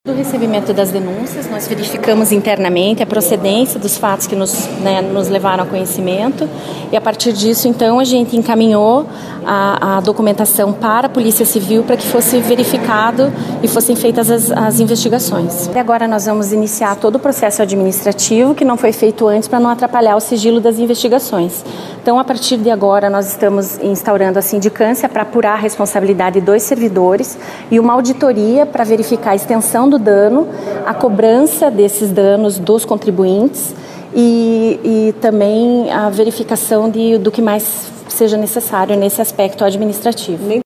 Do recebimento das denúncias, nós verificamos internamente a procedência dos fatos que nos levaram ao conhecimento e a partir disso, então, a gente encaminhou a documentação para a Polícia Civil para que fosse verificado e fossem feitas as investigações. Até agora nós vamos iniciar todo o processo administrativo que não foi feito antes para não atrapalhar o sigilo das investigações. Então, a partir de agora, nós estamos instaurando a sindicância para apurar a responsabilidade dos servidores e uma auditoria para verificar a extensão do dano, a cobrança desses danos dos contribuintes e também a verificação do que mais seja necessário nesse aspecto administrativo.